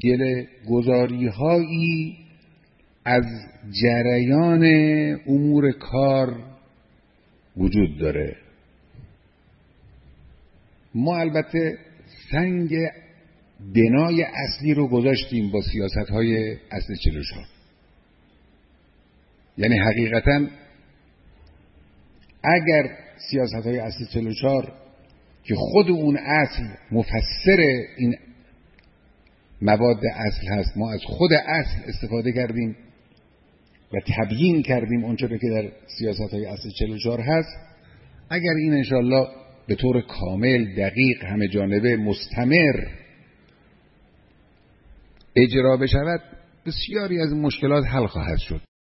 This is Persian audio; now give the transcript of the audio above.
گله‌گذاری هایی از جریان امور کار وجود داره. ما البته سنگ بنای اصلی رو گذاشتیم با سیاست‌های اصل 44. یعنی حقیقتاً اگر سیاست‌های اصل 44 که خود اون اصل مفسر این مواد اصل هست، ما از خود اصل استفاده کردیم و تبیین کردیم اونچه که در سیاست‌های اصل 44 هست، اگر این انشاءالله به طور کامل، دقیق، همه جانبه، مستمر اجرا بشود، بسیاری از مشکلات حل خواهد شد.